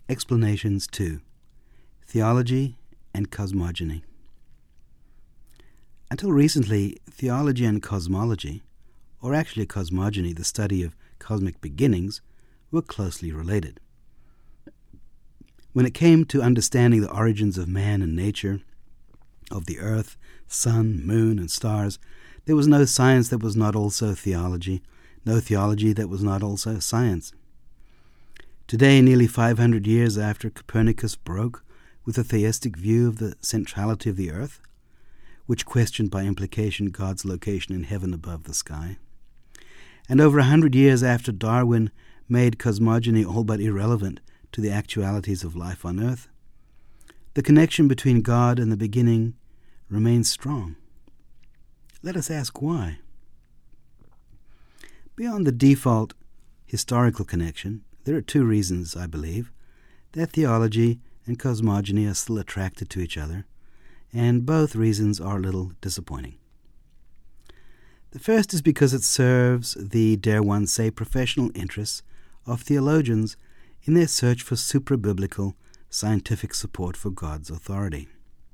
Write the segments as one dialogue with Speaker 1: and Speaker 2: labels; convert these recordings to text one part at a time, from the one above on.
Speaker 1: Explanations 2. Theology and Cosmogony. Until recently, theology and cosmology, or actually cosmogony, the study of cosmic beginnings, were closely related. When it came to understanding the origins of man and nature, of the earth, sun, moon, and stars, there was no science that was not also theology, no theology that was not also science. Today, nearly 500 years after Copernicus broke with a theistic view of the centrality of the earth, which questioned by implication God's location in heaven above the sky, and over 100 years after Darwin made cosmogony all but irrelevant to the actualities of life on earth, the connection between God and the beginning remains strong. Let us ask why. Beyond the default historical connection, there are two reasons, I believe, that theology and cosmogony are still attracted to each other, and both reasons are a little disappointing. The first is because it serves the, dare one say, professional interests of theologians in their search for supra-biblical scientific support for God's authority.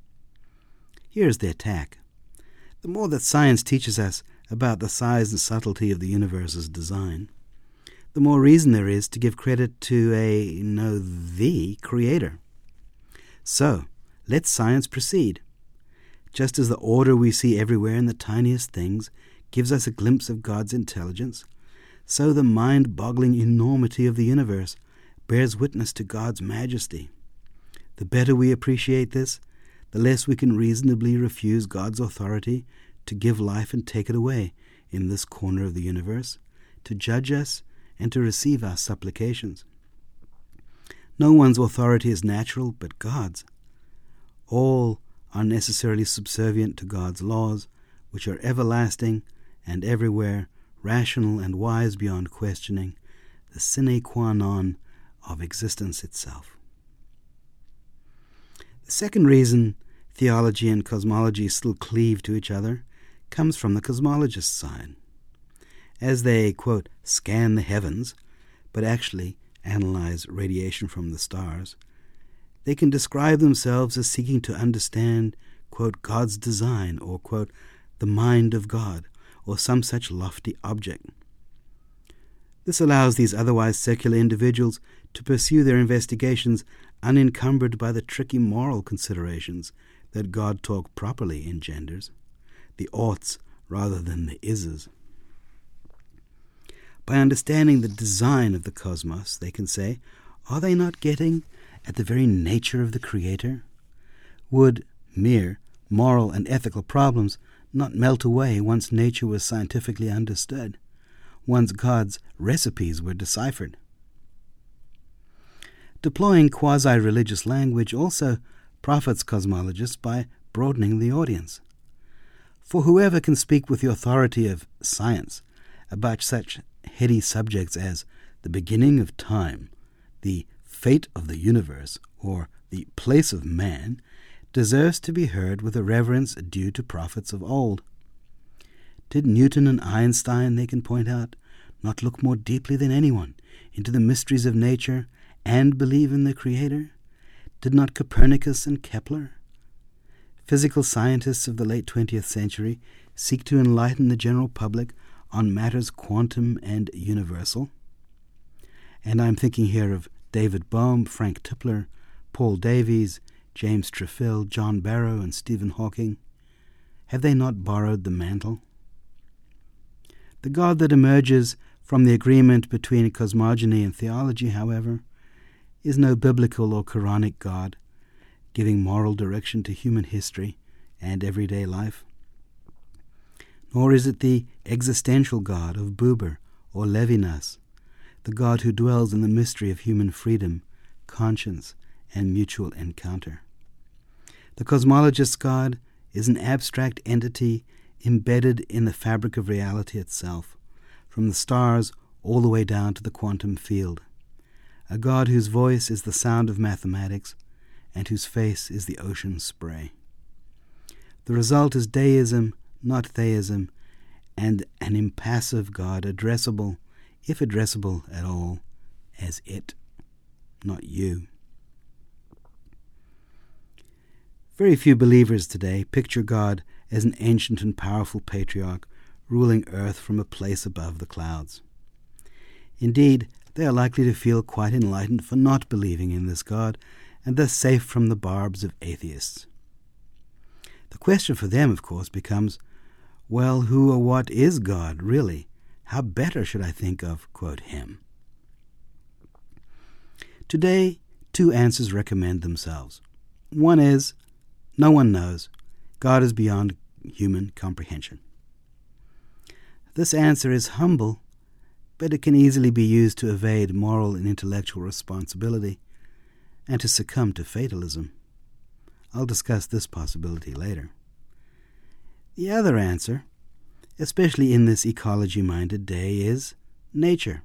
Speaker 1: Here is their tack. The more that science teaches us about the size and subtlety of the universe's design, the more reason there is to give credit to the Creator. So, let science proceed. Just as the order we see everywhere in the tiniest things gives us a glimpse of God's intelligence, so the mind-boggling enormity of the universe bears witness to God's majesty. The better we appreciate this, the less we can reasonably refuse God's authority to give life and take it away in this corner of the universe, to judge us and to receive our supplications. No one's authority is natural but God's. All are necessarily subservient to God's laws, which are everlasting and everywhere, rational and wise beyond questioning, the sine qua non of existence itself. The second reason theology and cosmology still cleave to each other comes from the cosmologist's side. As they, quote, scan the heavens, but actually analyze radiation from the stars, they can describe themselves as seeking to understand, quote, God's design, or, quote, the mind of God, or some such lofty object. This allows these otherwise secular individuals to pursue their investigations unencumbered by the tricky moral considerations that God talk properly engenders, the oughts rather than the ises. By understanding the design of the cosmos, they can say, are they not getting at the very nature of the Creator? Would mere moral and ethical problems not melt away once nature was scientifically understood, once God's recipes were deciphered? Deploying quasi-religious language also profits cosmologists by broadening the audience. For whoever can speak with the authority of science about such heady subjects as the beginning of time, the fate of the universe, or the place of man, deserves to be heard with a reverence due to prophets of old. Did Newton and Einstein, they can point out, not look more deeply than anyone into the mysteries of nature and believe in the Creator? Did not Copernicus and Kepler? Physical scientists of the late 20th century seek to enlighten the general public on matters quantum and universal. And I'm thinking here of David Bohm, Frank Tipler, Paul Davies, James Trefil, John Barrow, and Stephen Hawking. Have they not borrowed the mantle? The God that emerges from the agreement between cosmogony and theology, however, is no biblical or Quranic God, giving moral direction to human history and everyday life. Nor is it the existential God of Buber or Levinas, the God who dwells in the mystery of human freedom, conscience, and mutual encounter. The cosmologist's God is an abstract entity embedded in the fabric of reality itself, from the stars all the way down to the quantum field. A God whose voice is the sound of mathematics and whose face is the ocean spray. The result is deism, not theism, and an impassive God addressable, if addressable at all, as it, not you. Very few believers today picture God as an ancient and powerful patriarch ruling earth from a place above the clouds. Indeed, they are likely to feel quite enlightened for not believing in this God, and thus safe from the barbs of atheists. The question for them, of course, becomes, well, who or what is God, really? How better should I think of, quote, him? Today, two answers recommend themselves. One is, no one knows. God is beyond human comprehension. This answer is humble, but it can easily be used to evade moral and intellectual responsibility and to succumb to fatalism. I'll discuss this possibility later. The other answer, especially in this ecology-minded day, is nature.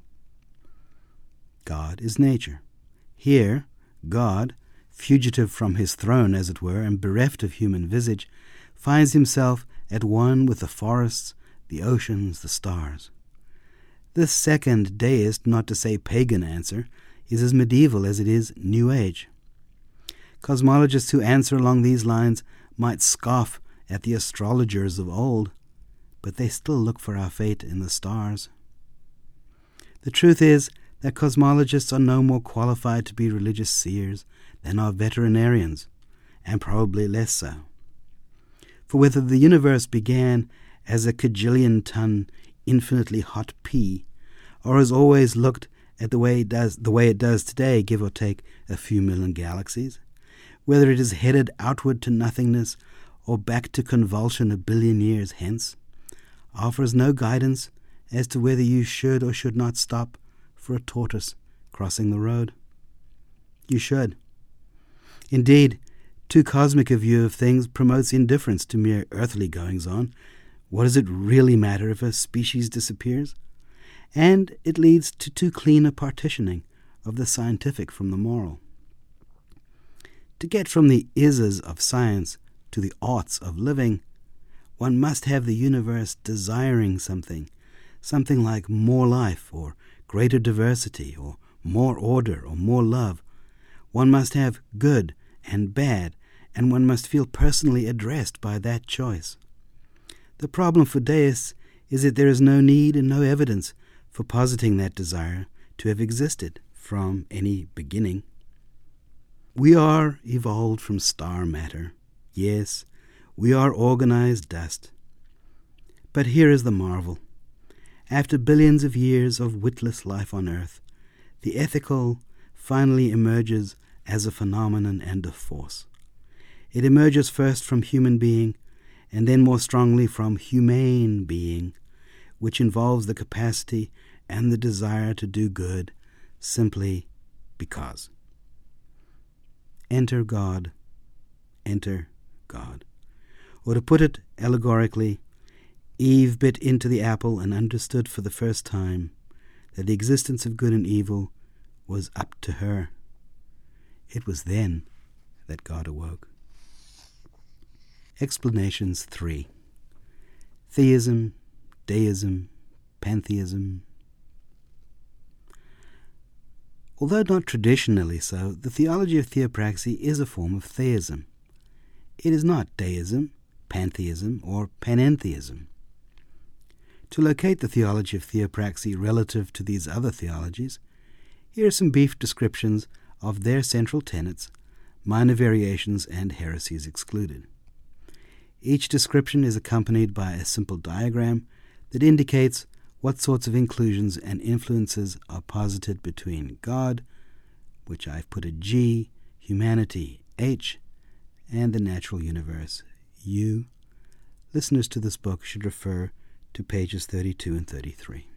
Speaker 1: God is nature. Here, God, fugitive from his throne, as it were, and bereft of human visage, finds himself at one with the forests, the oceans, the stars. This second deist, not to say pagan answer, is as medieval as it is New Age. Cosmologists who answer along these lines might scoff at the astrologers of old, but they still look for our fate in the stars. The truth is that cosmologists are no more qualified to be religious seers than are veterinarians, and probably less so. For whether the universe began as a cajillion-ton, infinitely hot pea, or has always looked at the way it does today, give or take a few million galaxies, whether it is headed outward to nothingness or back to convulsion a billion years hence, offers no guidance as to whether you should or should not stop for a tortoise crossing the road. You should. Indeed, too cosmic a view of things promotes indifference to mere earthly goings-on. What does it really matter if a species disappears? And it leads to too clean a partitioning of the scientific from the moral. To get from the is's of science to the oughts of living, one must have the universe desiring something like more life or greater diversity or more order or more love. One must have good and bad, and one must feel personally addressed by that choice. The problem for deists is that there is no need and no evidence for positing that desire to have existed from any beginning. We are evolved from star matter. Yes, we are organized dust. But here is the marvel. After billions of years of witless life on Earth, the ethical finally emerges as a phenomenon and a force. It emerges first from human being, and then more strongly from humane being, which involves the capacity and the desire to do good simply because. Enter God. Enter God. Or to put it allegorically, Eve bit into the apple and understood for the first time that the existence of good and evil was up to her. It was then that God awoke. Explanations 3. Theism, deism, pantheism. Although not traditionally so, the theology of theopraxy is a form of theism. It is not deism, pantheism, or panentheism. To locate the theology of theopraxy relative to these other theologies, here are some brief descriptions of their central tenets, minor variations, and heresies excluded. Each description is accompanied by a simple diagram that indicates what sorts of inclusions and influences are posited between God, which I've put a G, humanity, H, and the natural universe, U. Listeners to this book should refer to pages 32 and 33.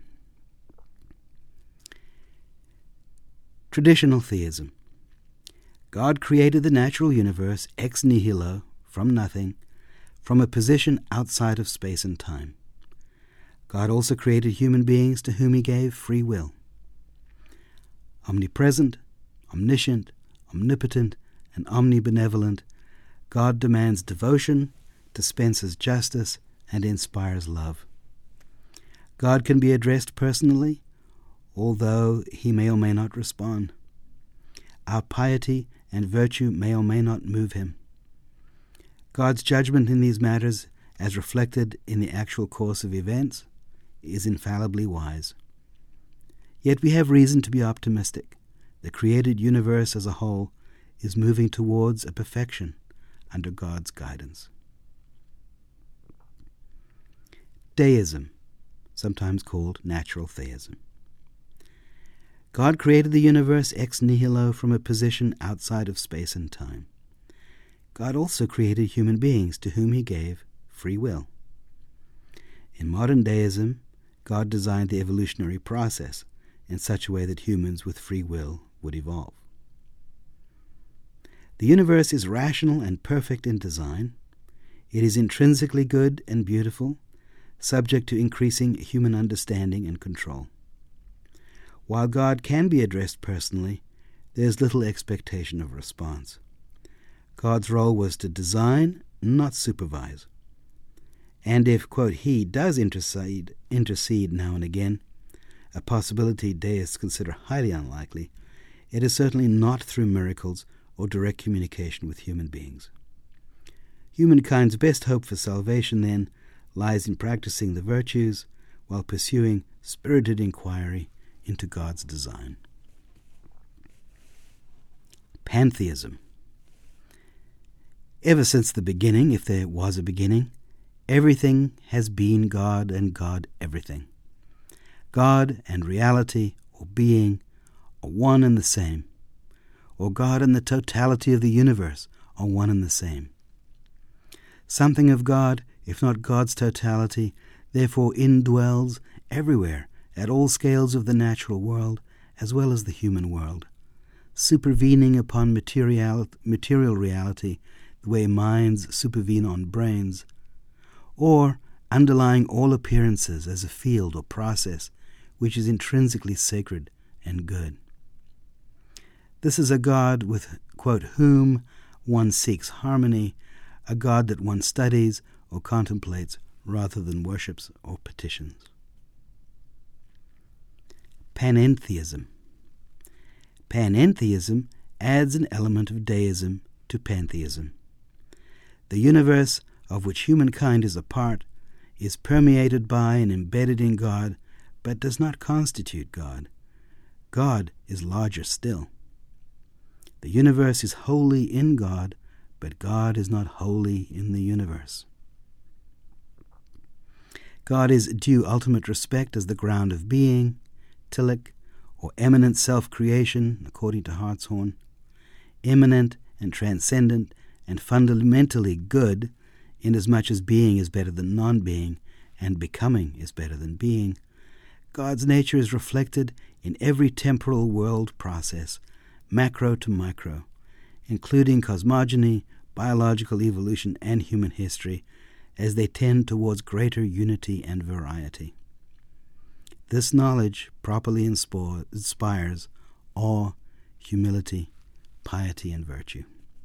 Speaker 1: Traditional theism. God created the natural universe ex nihilo, from nothing, from a position outside of space and time. God also created human beings to whom he gave free will. Omnipresent, omniscient, omnipotent, and omnibenevolent, God demands devotion, dispenses justice, and inspires love. God can be addressed personally, although he may or may not respond. Our piety and virtue may or may not move him. God's judgment in these matters, as reflected in the actual course of events, is infallibly wise. Yet we have reason to be optimistic. The created universe as a whole is moving towards a perfection under God's guidance. Deism, sometimes called natural theism. God created the universe ex nihilo from a position outside of space and time. God also created human beings to whom he gave free will. In modern deism, God designed the evolutionary process in such a way that humans with free will would evolve. The universe is rational and perfect in design. It is intrinsically good and beautiful, subject to increasing human understanding and control. While God can be addressed personally, there is little expectation of response. God's role was to design, not supervise. And if, quote, he does intercede now and again, a possibility deists consider highly unlikely, it is certainly not through miracles or direct communication with human beings. Humankind's best hope for salvation, then, lies in practicing the virtues while pursuing spirited inquiry into God's design. Pantheism. Ever since the beginning, if there was a beginning, everything has been God and God everything. God and reality or being are one and the same, or God and the totality of the universe are one and the same. Something of God, if not God's totality, therefore indwells everywhere at all scales of the natural world as well as the human world, supervening upon material reality the way minds supervene on brains, or underlying all appearances as a field or process which is intrinsically sacred and good. This is a God with, quote, whom one seeks harmony, a God that one studies or contemplates rather than worships or petitions. Panentheism. Panentheism adds an element of deism to pantheism. The universe, of which humankind is a part, is permeated by and embedded in God, but does not constitute God. God is larger still. The universe is wholly in God, but God is not wholly in the universe. God is due ultimate respect as the ground of being, Tillich, or eminent self-creation, according to Hartshorne, immanent and transcendent and fundamentally good, inasmuch as being is better than non-being and becoming is better than being. God's nature is reflected in every temporal world process, macro to micro, including cosmogony, biological evolution, and human history, as they tend towards greater unity and variety. This knowledge properly inspires awe, humility, piety, and virtue.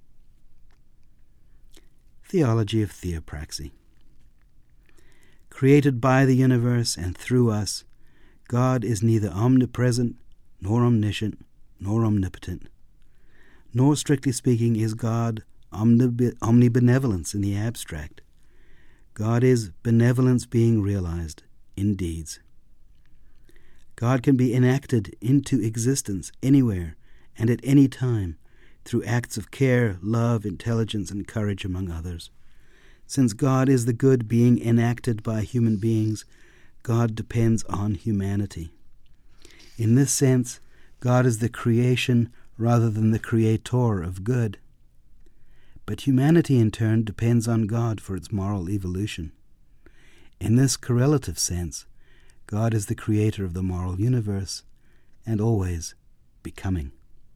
Speaker 1: Theology of theopraxy. Created by the universe and through us, God is neither omnipresent, nor omniscient, nor omnipotent. Nor, strictly speaking, is God omnibenevolence in the abstract. God is benevolence being realized in deeds. God can be enacted into existence anywhere and at any time through acts of care, love, intelligence, and courage, among others. Since God is the good being enacted by human beings, God depends on humanity. In this sense, God is the creation rather than the creator of good. But humanity, in turn, depends on God for its moral evolution. In this correlative sense, God is the creator of the moral universe and always becoming.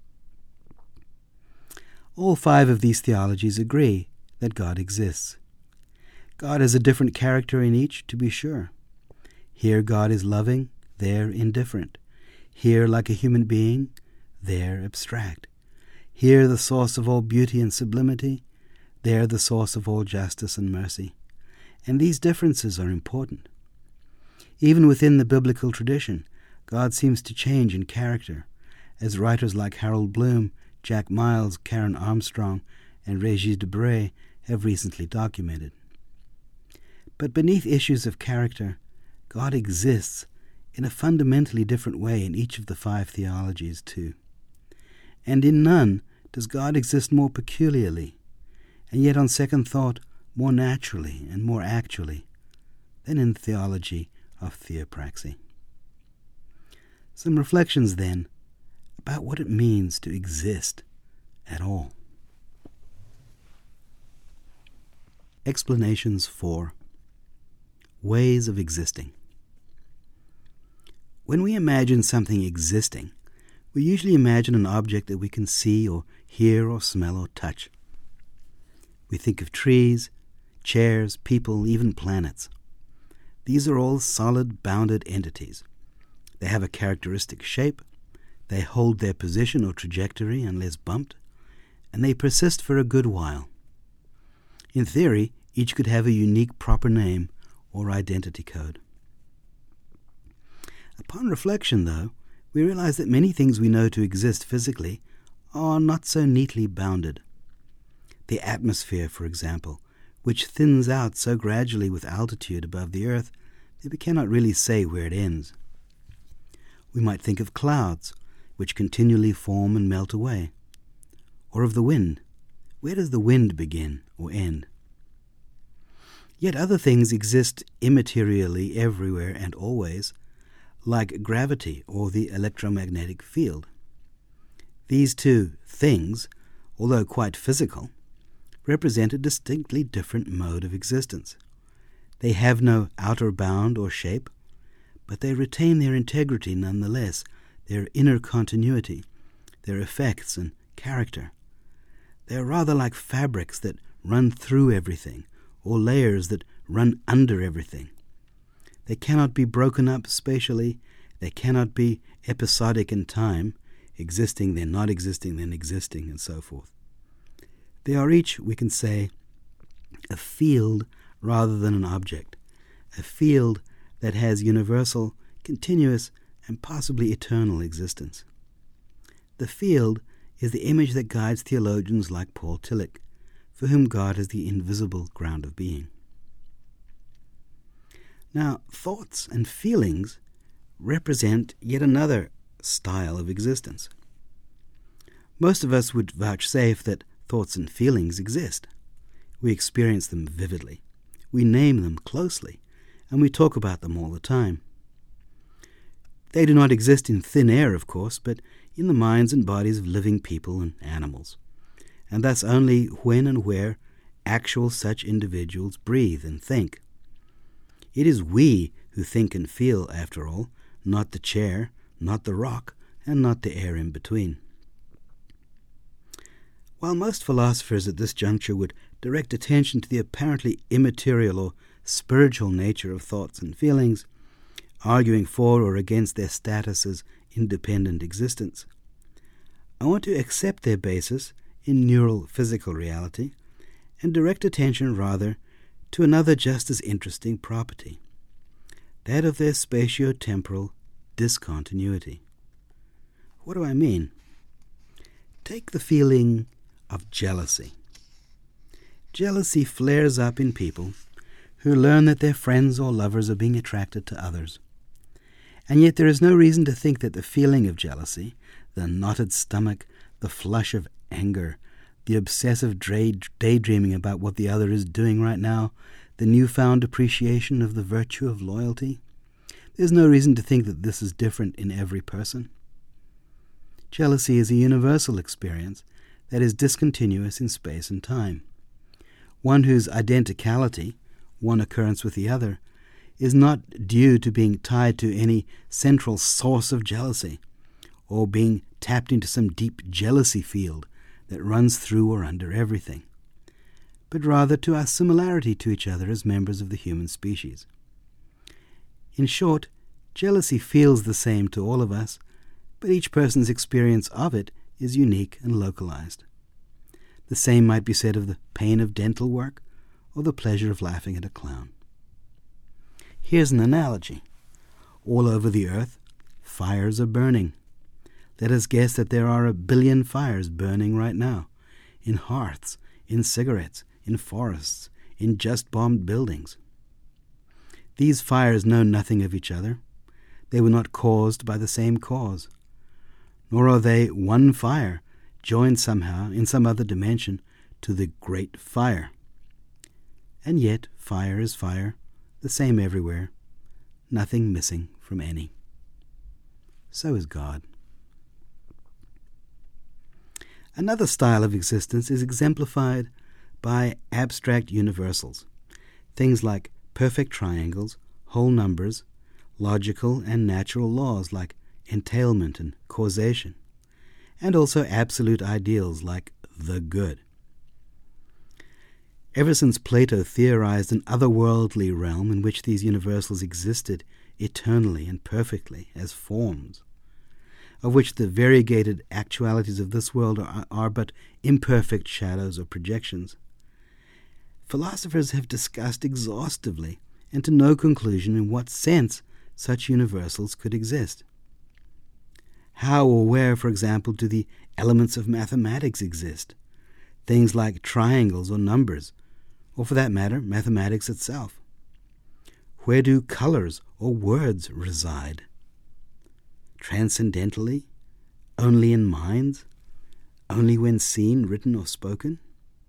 Speaker 1: All five of these theologies agree that God exists. God has a different character in each, to be sure. Here God is loving, there indifferent. Here like a human being, there abstract. Here the source of all beauty and sublimity, there the source of all justice and mercy. And these differences are important. Even within the biblical tradition, God seems to change in character, as writers like Harold Bloom, Jack Miles, Karen Armstrong, and Régis Debray have recently documented. But beneath issues of character, God exists in a fundamentally different way in each of the 5 theologies too. And in none does God exist more peculiarly, and yet on second thought more naturally and more actually, than in the theology of theopraxy. Some reflections then about what it means to exist at all. Explanations for ways of existing. When we imagine something existing, we usually imagine an object that we can see or hear or smell or touch. We think of trees, chairs, people, even planets. These are all solid, bounded entities. They have a characteristic shape, they hold their position or trajectory unless bumped, and they persist for a good while. In theory, each could have a unique proper name or identity code. Upon reflection, though, we realize that many things we know to exist physically are not so neatly bounded. The atmosphere, for example, which thins out so gradually with altitude above the earth that we cannot really say where it ends. We might think of clouds, which continually form and melt away. Or of the wind. Where does the wind begin or end? Yet other things exist immaterially everywhere and always, like gravity or the electromagnetic field. These two things, although quite physical, represent a distinctly different mode of existence. They have no outer bound or shape, but they retain their integrity nonetheless, their inner continuity, their effects and character. They are rather like fabrics that run through everything, or layers that run under everything. They cannot be broken up spatially, they cannot be episodic in time, existing then not existing then existing, and so forth. They are each, we can say, a field rather than an object, a field that has universal, continuous, and possibly eternal existence. The field is the image that guides theologians like Paul Tillich, for whom God is the invisible ground of being. Now, thoughts and feelings represent yet another style of existence. Most of us would vouchsafe that thoughts and feelings exist. We experience them vividly. We name them closely, and we talk about them all the time. They do not exist in thin air, of course, but in the minds and bodies of living people and animals, and thus only when and where actual such individuals breathe and think. It is we who think and feel, after all, not the chair, not the rock, and not the air in between. While most philosophers at this juncture would direct attention to the apparently immaterial or spiritual nature of thoughts and feelings, arguing for or against their status as independent existence, I want to accept their basis in neural physical reality and direct attention rather to another just as interesting property, that of their spatio-temporal discontinuity. What do I mean? Take the feeling of jealousy. Jealousy flares up in people who learn that their friends or lovers are being attracted to others. And yet there is no reason to think that the feeling of jealousy, the knotted stomach, the flush of anger, the obsessive daydreaming about what the other is doing right now, the newfound appreciation of the virtue of loyalty, there's no reason to think that this is different in every person. Jealousy is a universal experience that is discontinuous in space and time. One whose identicality, one occurrence with the other, is not due to being tied to any central source of jealousy, or being tapped into some deep jealousy field that runs through or under everything, but rather to our similarity to each other as members of the human species. In short, jealousy feels the same to all of us, but each person's experience of it is unique and localized. The same might be said of the pain of dental work or the pleasure of laughing at a clown. Here's an analogy. All over the earth, fires are burning. Let us guess that there are 1 billion fires burning right now, in hearths, in cigarettes, in forests, in just bombed buildings. These fires know nothing of each other. They were not caused by the same cause. Nor are they one fire, joined somehow in some other dimension to the great fire. And yet fire is fire, the same everywhere, nothing missing from any. So is God. Another style of existence is exemplified by abstract universals, things like perfect triangles, whole numbers, logical and natural laws like entailment and causation, and also absolute ideals like the good. Ever since Plato theorized an otherworldly realm in which these universals existed eternally and perfectly as forms, of which the variegated actualities of this world are but imperfect shadows or projections, philosophers have discussed exhaustively and to no conclusion in what sense such universals could exist. How or where, for example, do the elements of mathematics exist? Things like triangles or numbers, or for that matter, mathematics itself. Where do colors or words reside? Transcendentally? Only in minds? Only when seen, written, or spoken?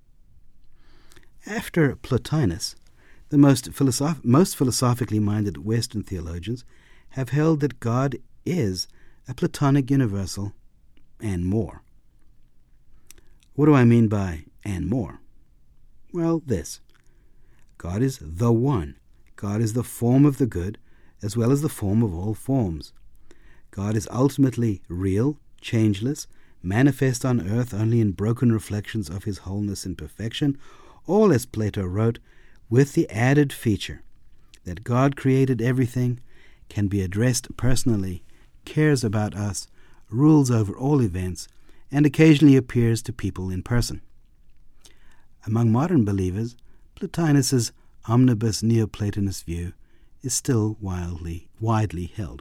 Speaker 1: After Plotinus, the most philosophically minded Western theologians have held that God is a Platonic universal and more. What do I mean by and more? Well, this. God is the one. God is the form of the good as well as the form of all forms. God is ultimately real, changeless, manifest on earth only in broken reflections of his wholeness and perfection, all, as Plato wrote, with the added feature that God created everything, can be addressed personally, cares about us, rules over all events, and occasionally appears to people in person. Among modern believers, Plotinus's omnibus Neoplatonist view is still widely held.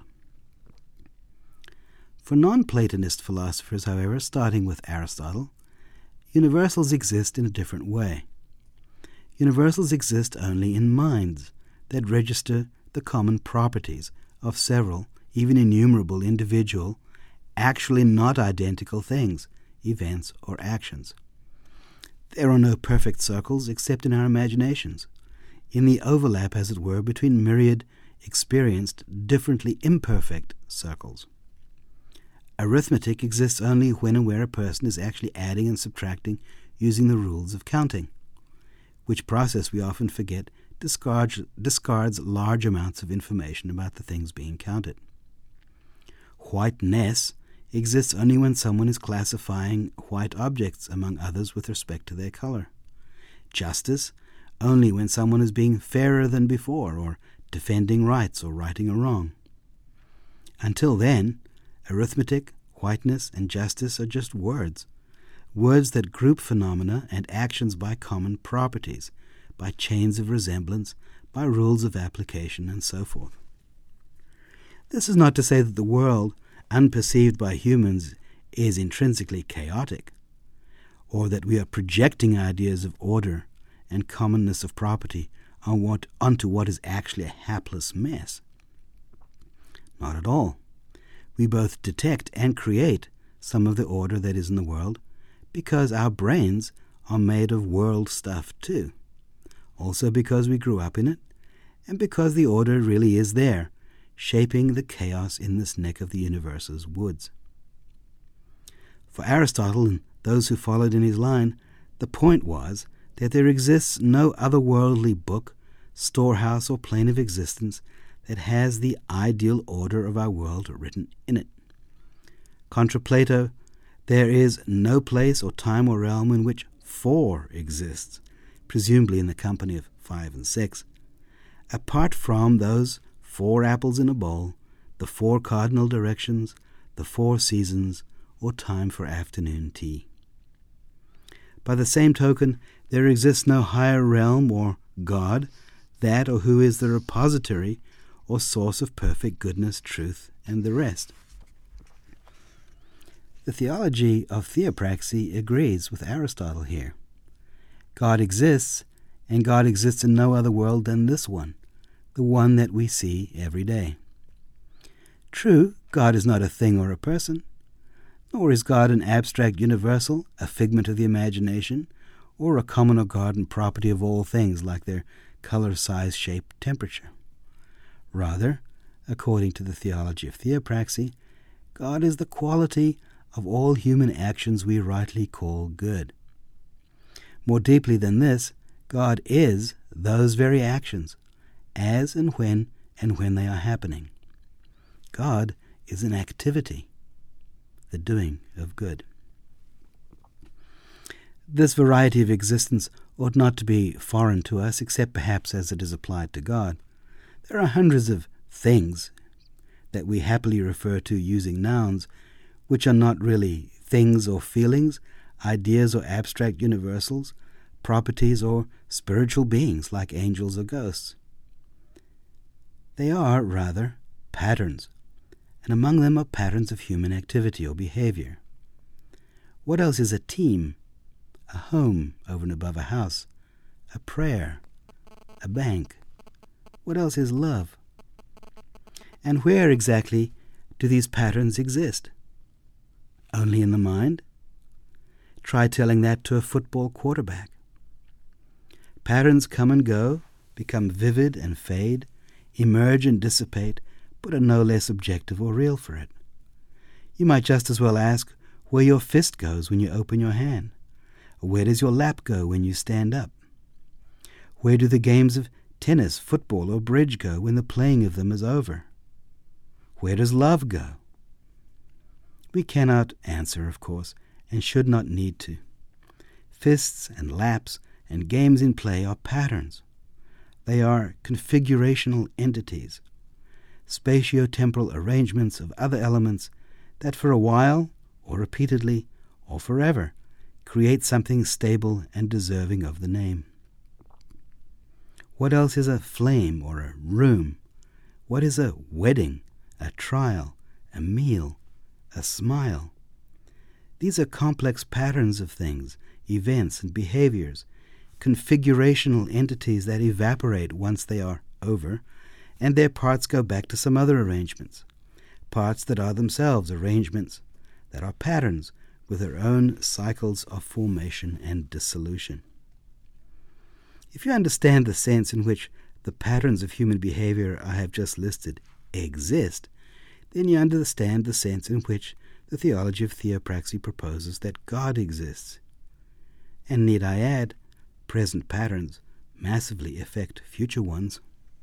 Speaker 1: For non-Platonist philosophers, however, starting with Aristotle, universals exist in a different way. Universals exist only in minds that register the common properties of several, even innumerable individual, actually not identical things, events, or actions. There are no perfect circles except in our imaginations, in the overlap, as it were, between myriad, experienced, differently imperfect circles. Arithmetic exists only when and where a person is actually adding and subtracting using the rules of counting, which process we often forget discards large amounts of information about the things being counted. Whiteness exists only when someone is classifying white objects among others with respect to their color. Justice only when someone is being fairer than before, or defending rights or righting a wrong. Until then, arithmetic, whiteness, and justice are just words that group phenomena and actions by common properties, by chains of resemblance, by rules of application, and so forth. This is not to say that the world, unperceived by humans, is intrinsically chaotic, or that we are projecting ideas of order and commonness of property onto what is actually a hapless mess. Not at all. We both detect and create some of the order that is in the world because our brains are made of world stuff too. Also because we grew up in it, and because the order really is there, shaping the chaos in this neck of the universe's woods. For Aristotle and those who followed in his line, the point was that there exists no otherworldly book, storehouse, or plane of existence that has the ideal order of our world written in it. Contra Plato, there is no place or time or realm in which 4 exists, presumably in the company of 5 and 6, apart from those 4 apples in a bowl, the 4 cardinal directions, the 4 seasons, or time for afternoon tea. By the same token, there exists no higher realm or God, that or who is the repository or source of perfect goodness, truth, and the rest. The theology of theopraxy agrees with Aristotle here. God exists, and God exists in no other world than this one, the one that we see every day. True, God is not a thing or a person, nor is God an abstract universal, a figment of the imagination, or a common or garden property of all things like their color, size, shape, temperature. Rather, according to the theology of theopraxy, God is the quality of all human actions we rightly call good. More deeply than this, God is those very actions, as and when they are happening. God is an activity, the doing of good. This variety of existence ought not to be foreign to us, except perhaps as it is applied to God. There are hundreds of things that we happily refer to using nouns, which are not really things or feelings, ideas or abstract universals, properties or spiritual beings like angels or ghosts. They are, rather, patterns, and among them are patterns of human activity or behavior. What else is a team, a home over and above a house, a prayer, a bank? What else is love? And where exactly do these patterns exist? Only in the mind? Try telling that to a football quarterback. Patterns come and go, become vivid and fade, emerge and dissipate, but are no less objective or real for it. You might just as well ask where your fist goes when you open your hand. Or where does your lap go when you stand up? Where do the games of tennis, football, or bridge go when the playing of them is over? Where does love go? We cannot answer, of course, and should not need to. Fists and laps and games in play are patterns. They are configurational entities, spatio-temporal arrangements of other elements that for a while, or repeatedly, or forever, create something stable and deserving of the name. What else is a flame or a room? What is a wedding, a trial, a meal, a smile? These are complex patterns of things, events, and behaviors, configurational entities that evaporate once they are over, and their parts go back to some other arrangements, parts that are themselves arrangements, that are patterns with their own cycles of formation and dissolution. If you understand the sense in which the patterns of human behavior I have just listed exist, then you understand the sense in which the theology of theopraxy proposes that God exists. And need I add, present patterns massively affect future ones.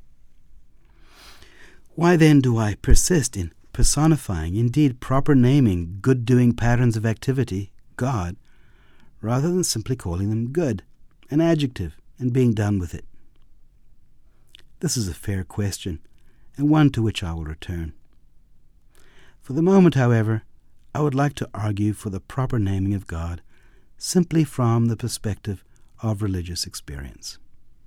Speaker 1: Why then do I persist in personifying, indeed proper naming, good-doing patterns of activity, God, rather than simply calling them good, an adjective, and being done with it? This is a fair question, and one to which I will return. For the moment, however, I would like to argue for the proper naming of God simply from the perspective of religious experience.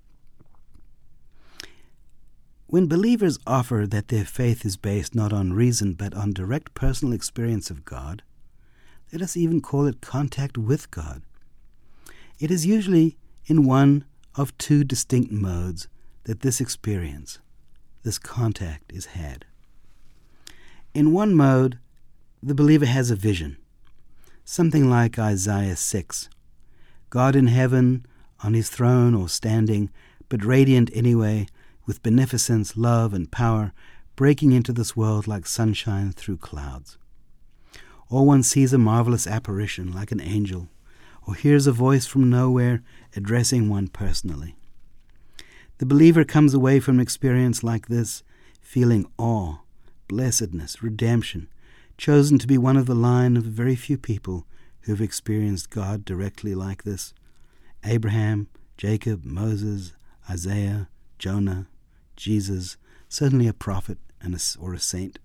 Speaker 1: When believers offer that their faith is based not on reason but on direct personal experience of God, let us even call it contact with God, it is usually in one of two distinct modes that this experience, this contact, is had. In one mode, the believer has a vision, something like Isaiah 6, God in heaven, on his throne or standing, but radiant anyway, with beneficence, love, and power, breaking into this world like sunshine through clouds. Or one sees a marvelous apparition like an angel, or hears a voice from nowhere addressing one personally. The believer comes away from an experience like this, feeling awe, blessedness, redemption, chosen to be one of the line of very few people who have experienced God directly like this: Abraham, Jacob, Moses, Isaiah, Jonah, Jesus, certainly a prophet or a saint.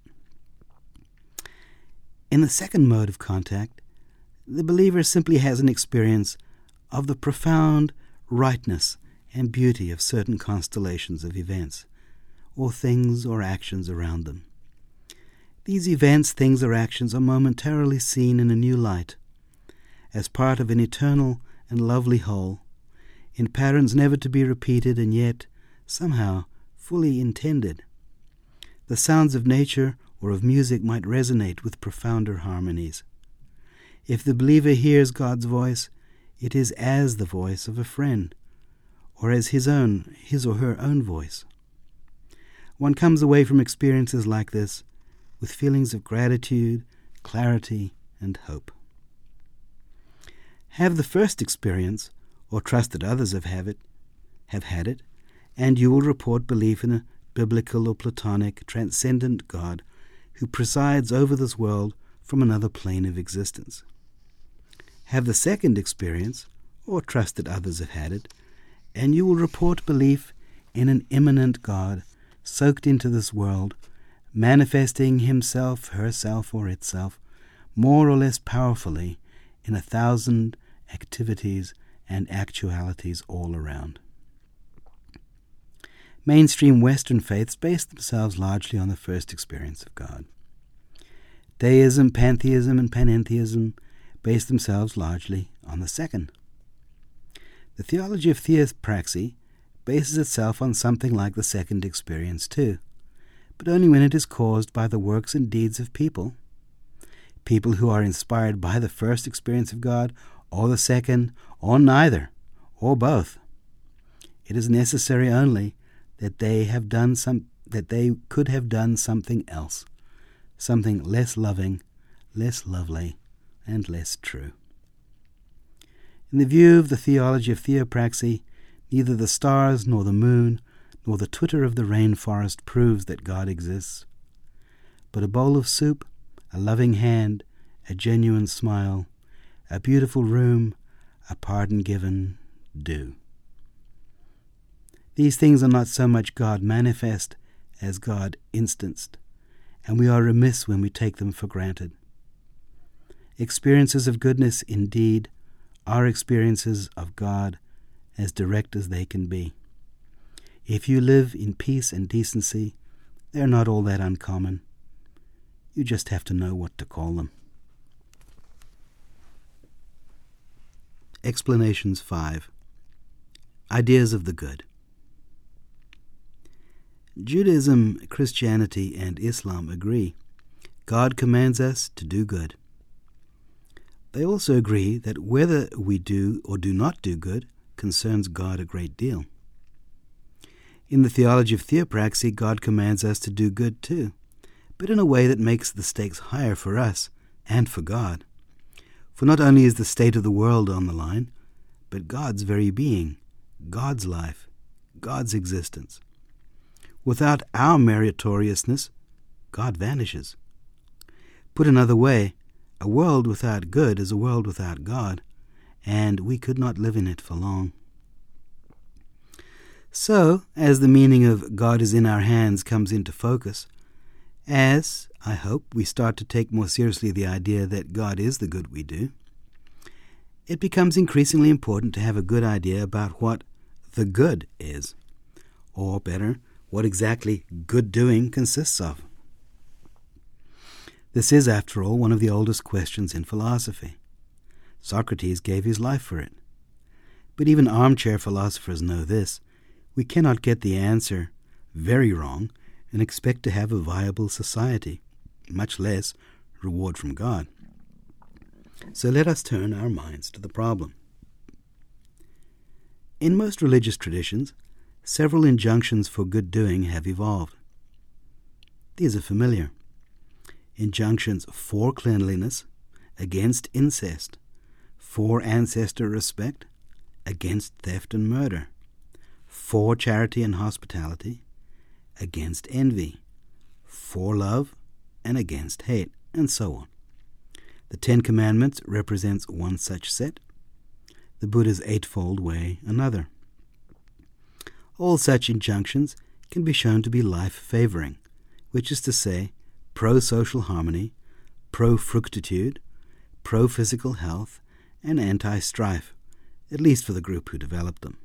Speaker 1: In the second mode of contact, the believer simply has an experience of the profound rightness and beauty of certain constellations of events, or things or actions around them. These events, things, or actions are momentarily seen in a new light, as part of an eternal and lovely whole, in patterns never to be repeated and yet, somehow, fully intended. The sounds of nature or of music might resonate with profounder harmonies. If the believer hears God's voice, it is as the voice of a friend, or as his or her own voice. One comes away from experiences like this with feelings of gratitude, clarity, and hope. Have the first experience, or trust that others have had it, and you will report belief in a biblical or Platonic, transcendent God who presides over this world from another plane of existence. Have the second experience, or trust that others have had it, and you will report belief in an immanent God soaked into this world, manifesting himself, herself, or itself, more or less powerfully in 1,000 activities and actualities all around. Mainstream Western faiths base themselves largely on the first experience of God. Deism, pantheism, and panentheism base themselves largely on the second. The theology of theopraxy bases itself on something like the second experience too, but only when it is caused by the works and deeds of people who are inspired by the first experience of God, or the second, or neither, or both. It is necessary only that they could have done something else, something less loving, less lovely, and less true. In the view of the theology of theopraxy, neither the stars nor the moon nor the twitter of the rainforest proves that God exists, but a bowl of soup, a loving hand, a genuine smile, a beautiful room, a pardon given, do. These things are not so much God manifest as God instanced, and we are remiss when we take them for granted. Experiences of goodness, indeed, are experiences of God as direct as they can be. If you live in peace and decency, they're not all that uncommon. You just have to know what to call them. Explanations 5. Ideas of the good. Judaism, Christianity, and Islam agree. God commands us to do good. They also agree that whether we do or do not do good concerns God a great deal. In the theology of theopraxy, God commands us to do good too, but in a way that makes the stakes higher for us and for God. For not only is the state of the world on the line, but God's very being, God's life, God's existence. Without our meritoriousness, God vanishes. Put another way, a world without good is a world without God, and we could not live in it for long. So, as the meaning of God is in our hands comes into focus, as, I hope, we start to take more seriously the idea that God is the good we do, it becomes increasingly important to have a good idea about what the good is, or better, what exactly good doing consists of. This is, after all, one of the oldest questions in philosophy. Socrates gave his life for it. But even armchair philosophers know this. We cannot get the answer very wrong and expect to have a viable society, much less reward from God. So let us turn our minds to the problem. In most religious traditions, several injunctions for good doing have evolved. These are familiar. Injunctions for cleanliness, against incest, for ancestor respect, against theft and murder, for charity and hospitality, against envy, for love and against hate, and so on. The Ten Commandments represents one such set, the Buddha's Eightfold Way another. All such injunctions can be shown to be life-favoring, which is to say, pro-social harmony, pro-fructitude, pro-physical health, and anti-strife, at least for the group who developed them.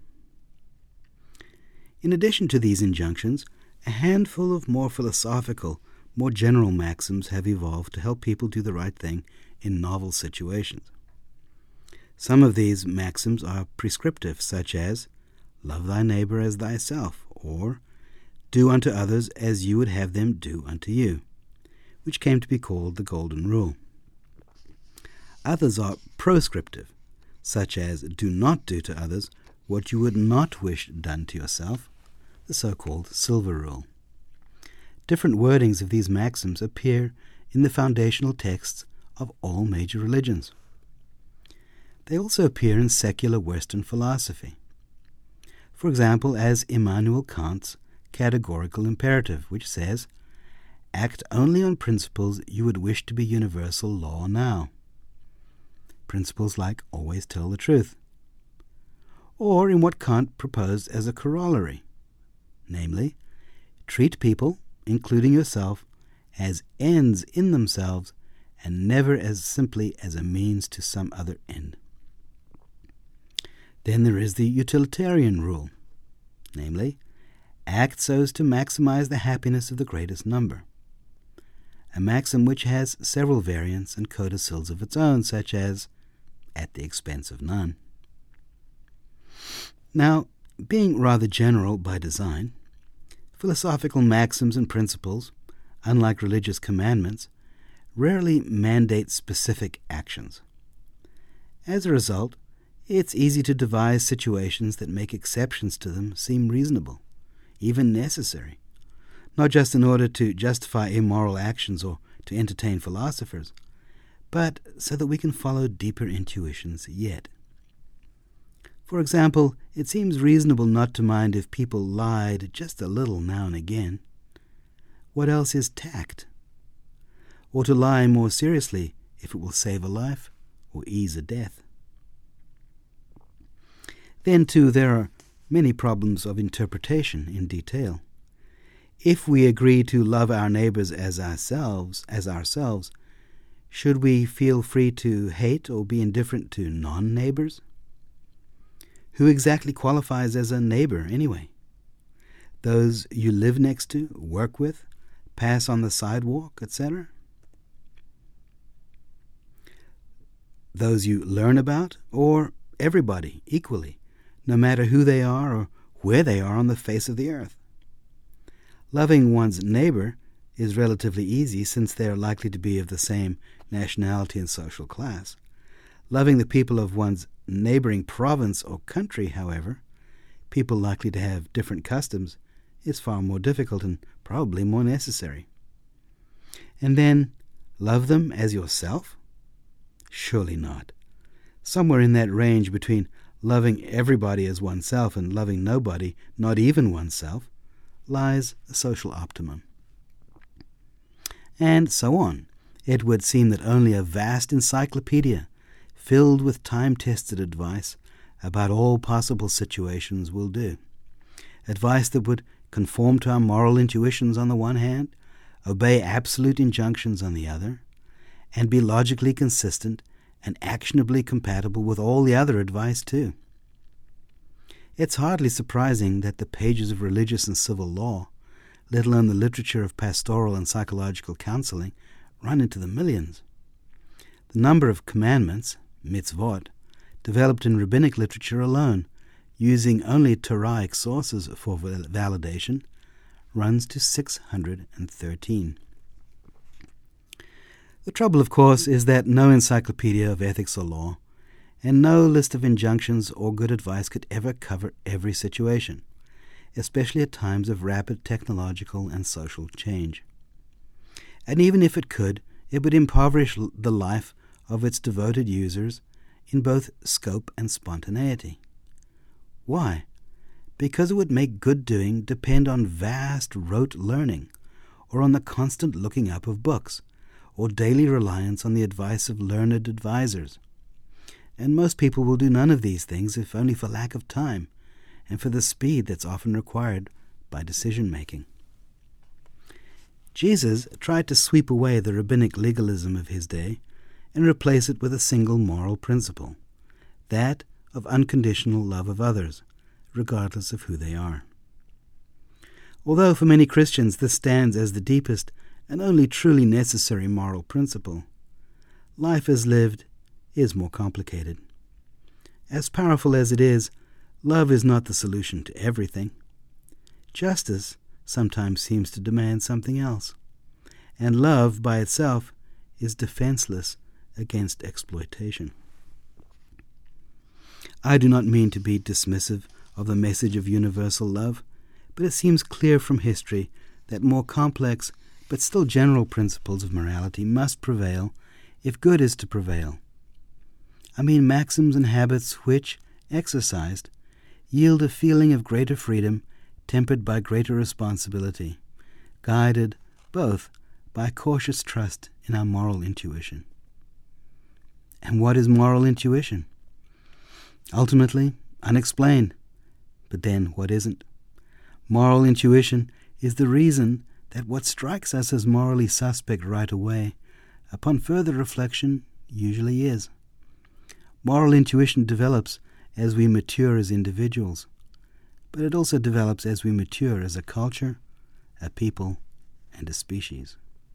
Speaker 1: In addition to these injunctions, a handful of more philosophical, more general maxims have evolved to help people do the right thing in novel situations. Some of these maxims are prescriptive, such as, love thy neighbor as thyself, or do unto others as you would have them do unto you, which came to be called the Golden Rule. Others are proscriptive, such as, do not do to others what you would not wish done to yourself, the so-called Silver Rule. Different wordings of these maxims appear in the foundational texts of all major religions. They also appear in secular Western philosophy. For example, as Immanuel Kant's categorical imperative, which says, act only on principles you would wish to be universal law now. Principles like always tell the truth. Or in what Kant proposed as a corollary, namely, treat people, including yourself, as ends in themselves and never as simply as a means to some other end. Then there is the utilitarian rule, namely, act so as to maximize the happiness of the greatest number, a maxim which has several variants and codicils of its own, such as, at the expense of none. Now, being rather general by design, philosophical maxims and principles, unlike religious commandments, rarely mandate specific actions. As a result, it's easy to devise situations that make exceptions to them seem reasonable, even necessary, not just in order to justify immoral actions or to entertain philosophers, but so that we can follow deeper intuitions yet. For example, it seems reasonable not to mind if people lied just a little now and again. What else is tact? Or to lie more seriously if it will save a life or ease a death. Then, too, there are many problems of interpretation in detail. If we agree to love our neighbors as ourselves, should we feel free to hate or be indifferent to non-neighbors? Who exactly qualifies as a neighbor anyway? Those you live next to, work with, pass on the sidewalk, etc.? Those you learn about, or everybody equally, no matter who they are or where they are on the face of the earth? Loving one's neighbor is relatively easy since they are likely to be of the same nationality and social class. Loving the people of one's neighboring province or country, however, people likely to have different customs, is far more difficult and probably more necessary. And then, love them as yourself? Surely not. Somewhere in that range between loving everybody as oneself and loving nobody, not even oneself, lies a social optimum. And so on. It would seem that only a vast encyclopedia, filled with time-tested advice about all possible situations, will do. Advice that would conform to our moral intuitions on the one hand, obey absolute injunctions on the other, and be logically consistent and actionably compatible with all the other advice too. It's hardly surprising that the pages of religious and civil law, let alone the literature of pastoral and psychological counseling, run into the millions. The number of commandments, mitzvot, developed in rabbinic literature alone, using only Toraic sources for validation, runs to 613. The trouble, of course, is that no encyclopedia of ethics or law, and no list of injunctions or good advice could ever cover every situation, especially at times of rapid technological and social change. And even if it could, it would impoverish the life of its devoted users in both scope and spontaneity. Why? Because it would make good doing depend on vast rote learning, or on the constant looking up of books, or daily reliance on the advice of learned advisers. And most people will do none of these things if only for lack of time, and for the speed that's often required by decision-making. Jesus tried to sweep away the rabbinic legalism of his day and replace it with a single moral principle, that of unconditional love of others, regardless of who they are. Although for many Christians this stands as the deepest and only truly necessary moral principle, life as lived is more complicated. As powerful as it is, love is not the solution to everything. Justice sometimes seems to demand something else, and love by itself is defenseless against exploitation. I do not mean to be dismissive of the message of universal love, but it seems clear from history that more complex but still general principles of morality must prevail if good is to prevail. I mean maxims and habits which, exercised, yield a feeling of greater freedom tempered by greater responsibility, guided both by cautious trust in our moral intuition. And what is moral intuition? Ultimately, unexplained. But then, what isn't? Moral intuition is the reason that what strikes us as morally suspect right away, upon further reflection, usually is. Moral intuition develops as we mature as individuals, but it also develops as we mature as a culture, a people, and a species.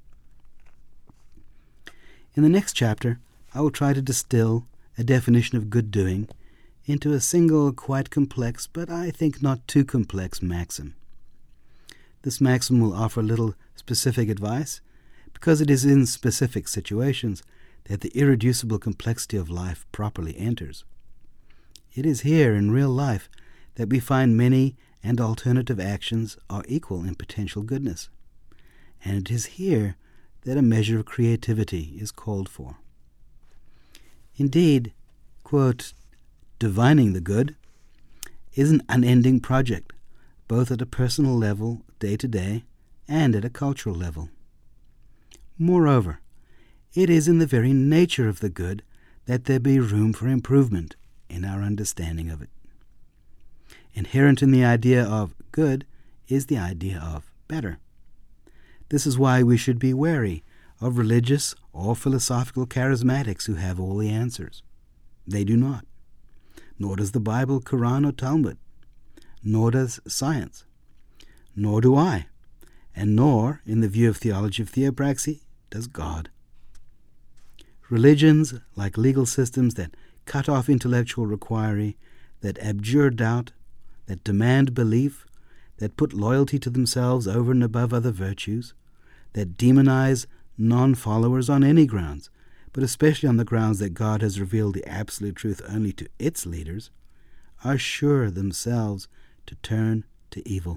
Speaker 1: In the next chapter, I will try to distill a definition of good doing into a single, quite complex, but I think not too complex maxim. This maxim will offer little specific advice, because it is in specific situations that the irreducible complexity of life properly enters. It is here in real life that we find many and alternative actions are equal in potential goodness, and it is here that a measure of creativity is called for. Indeed, quote, divining the good is an unending project, both at a personal level, day to day, and at a cultural level. Moreover, it is in the very nature of the good that there be room for improvement in our understanding of it. Inherent in the idea of good is the idea of better. This is why we should be wary of religious or philosophical charismatics who have all the answers. They do not. Nor does the Bible, Quran, or Talmud. Nor does science. Nor do I. And nor, in the view of theology of theopraxy, does God. Religions, like legal systems that cut off intellectual inquiry, that abjure doubt, that demand belief, that put loyalty to themselves over and above other virtues, that demonize non-followers on any grounds, but especially on the grounds that God has revealed the absolute truth only to its leaders, are sure themselves to turn to evil.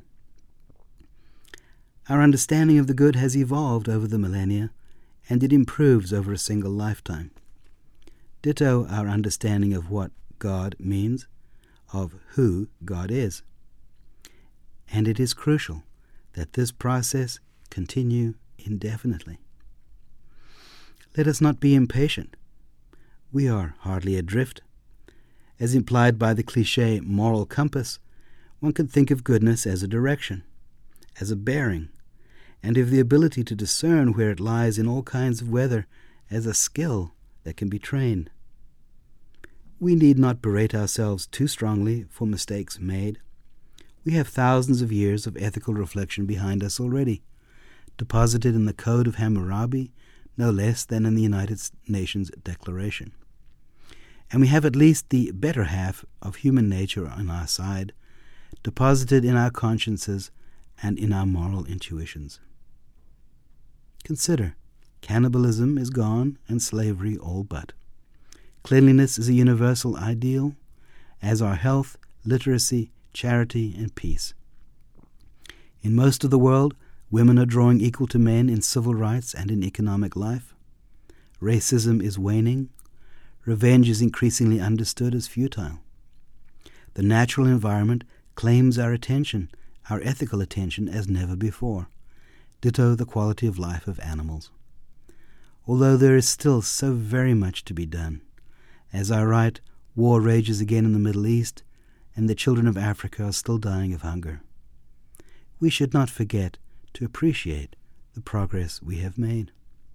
Speaker 1: Our understanding of the good has evolved over the millennia, and it improves over a single lifetime. Ditto our understanding of what God means, of who God is. And it is crucial that this process continue indefinitely. Let us not be impatient. We are hardly adrift. As implied by the cliché moral compass, one could think of goodness as a direction, as a bearing, and of the ability to discern where it lies in all kinds of weather as a skill that can be trained. We need not berate ourselves too strongly for mistakes made. We have thousands of years of ethical reflection behind us already, deposited in the Code of Hammurabi no less than in the United Nations Declaration. And we have at least the better half of human nature on our side, deposited in our consciences and in our moral intuitions. Consider, cannibalism is gone and slavery all but. Cleanliness is a universal ideal, as are health, literacy, charity, and peace. In most of the world, women are drawing equal to men in civil rights and in economic life. Racism is waning. Revenge is increasingly understood as futile. The natural environment claims our attention, our ethical attention, as never before. Ditto the quality of life of animals. Although there is still so very much to be done. As I write, war rages again in the Middle East, and the children of Africa are still dying of hunger. We should not forget to appreciate the progress we have made.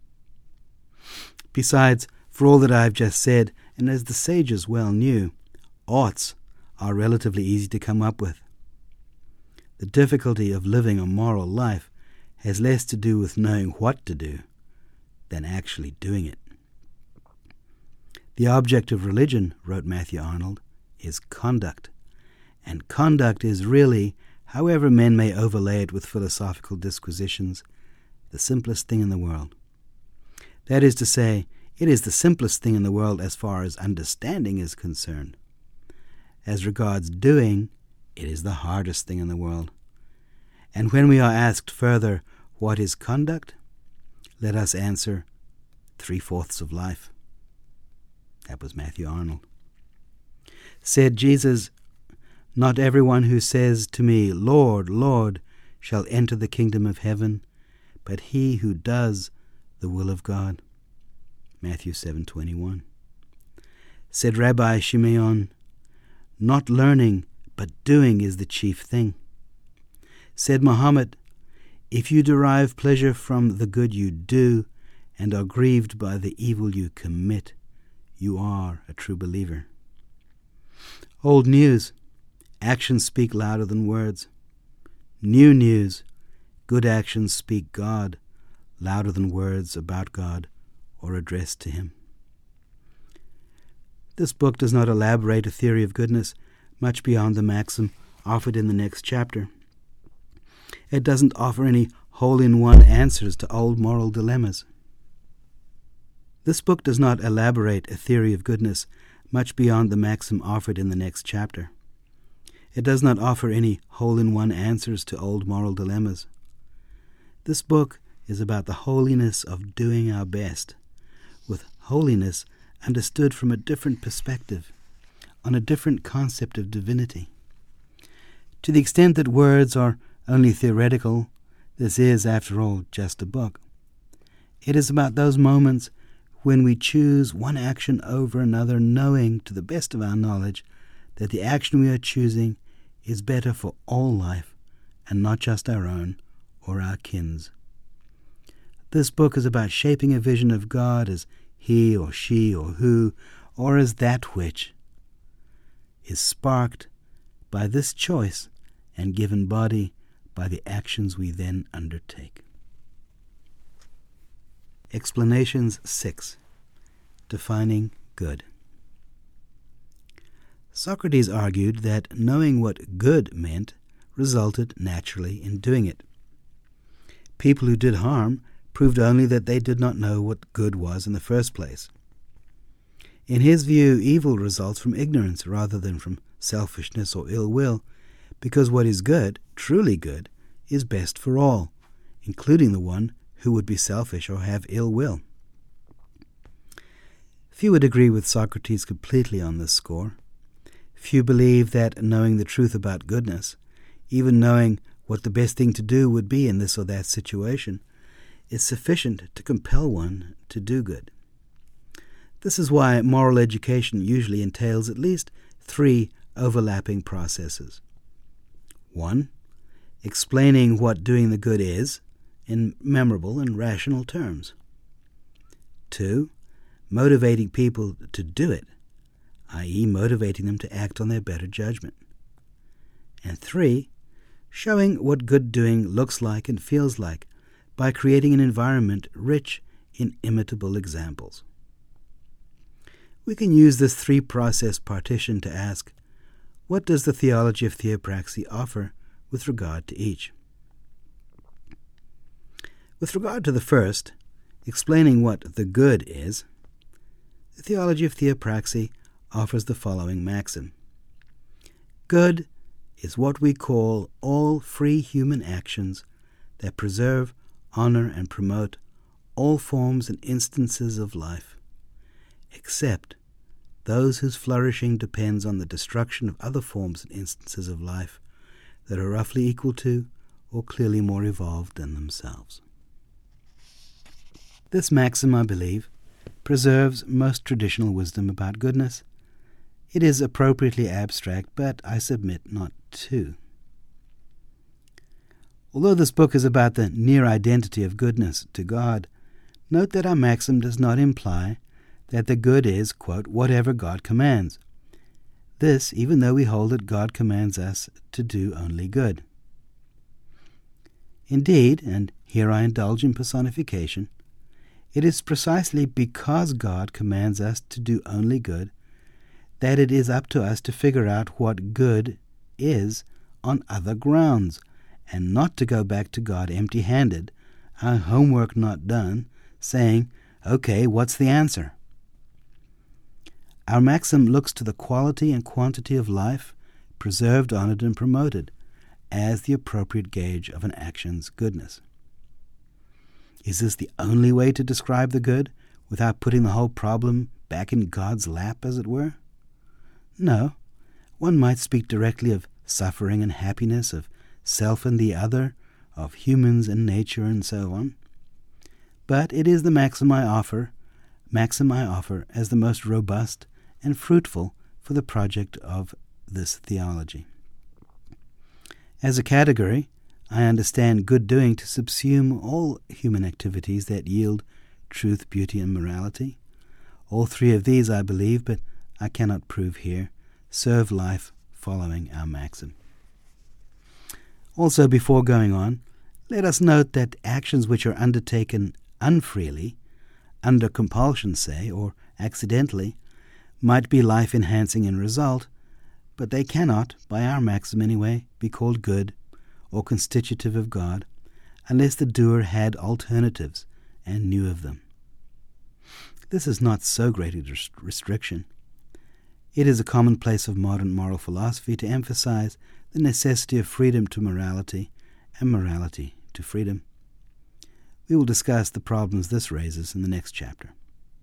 Speaker 1: Besides, for all that I have just said, and as the sages well knew, oughts are relatively easy to come up with. The difficulty of living a moral life has less to do with knowing what to do than actually doing it. The object of religion, wrote Matthew Arnold, is conduct. And conduct is really, however men may overlay it with philosophical disquisitions, the simplest thing in the world. That is to say, it is the simplest thing in the world as far as understanding is concerned. As regards doing, it is the hardest thing in the world. And when we are asked further, what is conduct? Let us answer, 3/4 of life. That was Matthew Arnold. Said Jesus, "Not everyone who says to me, 'Lord, Lord,' shall enter the kingdom of heaven, but he who does the will of God." Matthew 7:21. Said Rabbi Shimeon, "Not learning, but doing is the chief thing." Said Muhammad, "If you derive pleasure from the good you do, and are grieved by the evil you commit, you are a true believer." Old news, actions speak louder than words. New news, good actions speak God louder than words about God or addressed to Him. This book does not elaborate a theory of goodness much beyond the maxim offered in the next chapter. It doesn't offer any hole-in-one answers to old moral dilemmas. This book does not elaborate a theory of goodness much beyond the maxim offered in the next chapter. It does not offer any hole-in-one answers to old moral dilemmas. This book is about the holiness of doing our best, with holiness understood from a different perspective, on a different concept of divinity. To the extent that words are only theoretical, this is, after all, just a book. It is about those moments when we choose one action over another, knowing, to the best of our knowledge, that the action we are choosing is better for all life, and not just our own or our kin's. This book is about shaping a vision of God as He or she or who, or as that which is sparked by this choice and given body by the actions we then undertake. Explanations 6. Defining good. Socrates argued that knowing what good meant resulted naturally in doing it. People who did harm proved only that they did not know what good was in the first place. In his view, evil results from ignorance rather than from selfishness or ill will, because what is good, truly good, is best for all, including the one who would be selfish or have ill will. Few would agree with Socrates completely on this score. Few believe that knowing the truth about goodness, even knowing what the best thing to do would be in this or that situation, is sufficient to compel one to do good. This is why moral education usually entails at least 3 overlapping processes. 1. Explaining what doing the good is in memorable and rational terms. 2. Motivating people to do it, i.e. motivating them to act on their better judgment. And 3. Showing what good doing looks like and feels like by creating an environment rich in imitable examples. We can use this 3-process partition to ask, what does the theology of theopraxy offer with regard to each? With regard to the first, explaining what the good is, the theology of theopraxy offers the following maxim. Good is what we call all free human actions that preserve, honor, and promote all forms and instances of life, except those whose flourishing depends on the destruction of other forms and instances of life that are roughly equal to or clearly more evolved than themselves. This maxim, I believe, preserves most traditional wisdom about goodness. It is appropriately abstract, but I submit not too. Although this book is about the near identity of goodness to God, note that our maxim does not imply that the good is, quote, whatever God commands. This, even though we hold that God commands us to do only good. Indeed, and here I indulge in personification, it is precisely because God commands us to do only good that it is up to us to figure out what good is on other grounds, and not to go back to God empty-handed, our homework not done, saying, "Okay, what's the answer?" Our maxim looks to the quality and quantity of life preserved, honored, and promoted as the appropriate gauge of an action's goodness. Is this the only way to describe the good, without putting the whole problem back in God's lap, as it were? No. One might speak directly of suffering and happiness, of self and the other, of humans and nature, and so on. But it is the maxim I offer as the most robust and fruitful for the project of this theology. As a category, I understand good doing to subsume all human activities that yield truth, beauty, and morality. All three of these, I believe, but I cannot prove here, serve life following our maxim. Also, before going on, let us note that actions which are undertaken unfreely, under compulsion, say, or accidentally, might be life-enhancing in result, but they cannot, by our maxim anyway, be called good or constitutive of God, unless the doer had alternatives and knew of them. This is not so great a restriction. It is a commonplace of modern moral philosophy to emphasize the necessity of freedom to morality and morality to freedom. We will discuss the problems this raises in the next chapter.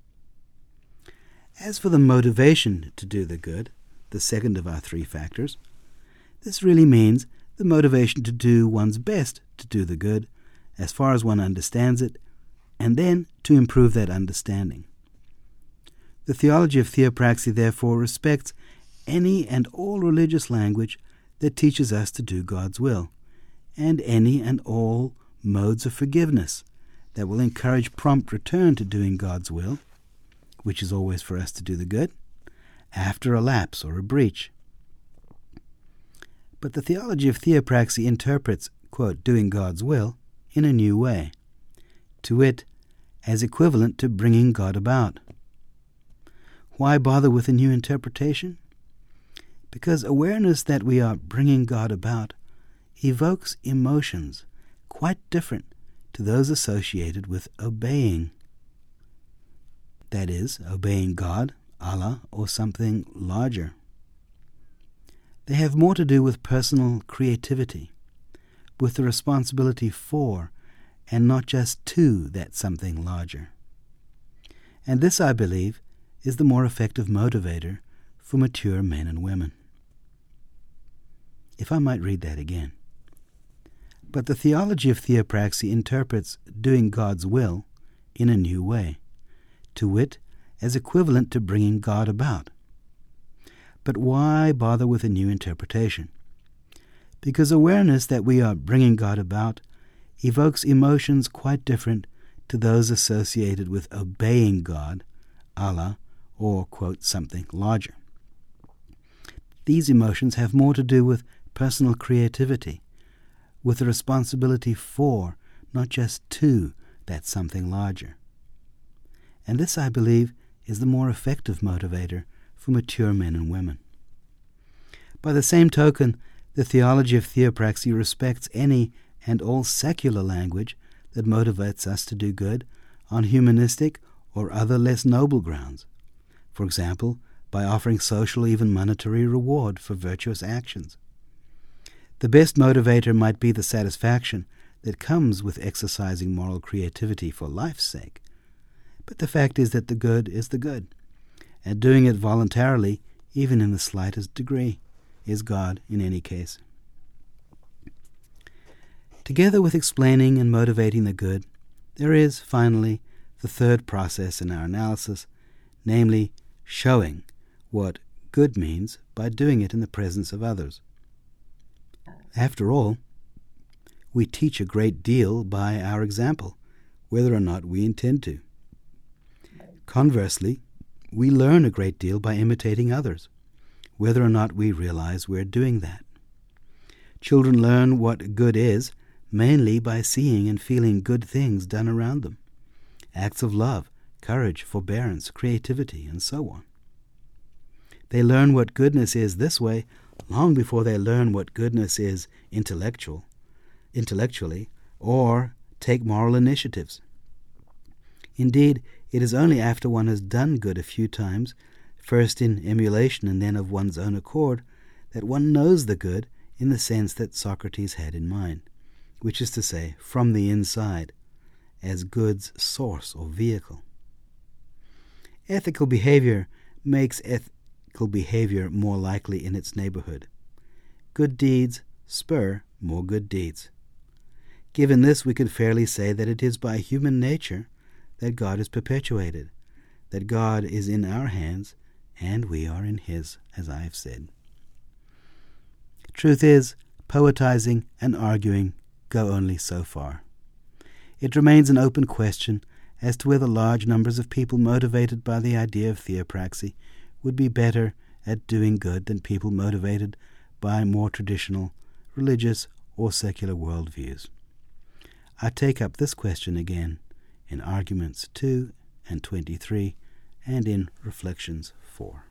Speaker 1: As for the motivation to do the good, the second of our three factors, this really means the motivation to do one's best to do the good, as far as one understands it, and then to improve that understanding. The theology of theopraxy, therefore, respects any and all religious language that teaches us to do God's will, and any and all modes of forgiveness that will encourage prompt return to doing God's will, which is always for us to do the good, after a lapse or a breach. But the theology of theopraxy interprets, quote, doing God's will in a new way, to wit, as equivalent to bringing God about. Why bother with a new interpretation? Because awareness that we are bringing God about evokes emotions quite different to those associated with obeying. That is, obeying God, Allah, or something larger. They have more to do with personal creativity, with the responsibility for, and not just to, that something larger. And this, I believe, is the more effective motivator for mature men and women. If I might read that again. But the theology of theopraxy interprets doing God's will in a new way, to wit, as equivalent to bringing God about. But why bother with a new interpretation? Because awareness that we are bringing God about evokes emotions quite different to those associated with obeying God, Allah, or, quote, something larger. These emotions have more to do with personal creativity, with the responsibility for, not just to, that something larger. And this, I believe, is the more effective motivator for mature men and women. By the same token, the theology of theopraxy respects any and all secular language that motivates us to do good on humanistic or other less noble grounds. For example, by offering social or even monetary reward for virtuous actions. The best motivator might be the satisfaction that comes with exercising moral creativity for life's sake. But the fact is that the good is the good, and doing it voluntarily, even in the slightest degree, is God in any case. Together with explaining and motivating the good, there is, finally, the third process in our analysis, namely showing what good means by doing it in the presence of others. After all, we teach a great deal by our example, whether or not we intend to. Conversely, we learn a great deal by imitating others, whether or not we realize we're doing that. Children learn what good is mainly by seeing and feeling good things done around them, acts of love, courage, forbearance, creativity, and so on. They learn what goodness is this way long before they learn what goodness is intellectually, or take moral initiatives. Indeed, it is only after one has done good a few times, first in emulation and then of one's own accord, that one knows the good in the sense that Socrates had in mind, which is to say, from the inside, as good's source or vehicle. Ethical behavior makes ethical behavior more likely in its neighborhood. Good deeds spur more good deeds. Given this, we could fairly say that it is by human nature that God is perpetuated, that God is in our hands and we are in His, as I have said. Truth is, poetizing and arguing go only so far. It remains an open question as to whether large numbers of people motivated by the idea of theopraxy would be better at doing good than people motivated by more traditional, religious or secular worldviews. I take up this question again in Arguments 2 and 23 and in Reflections 4.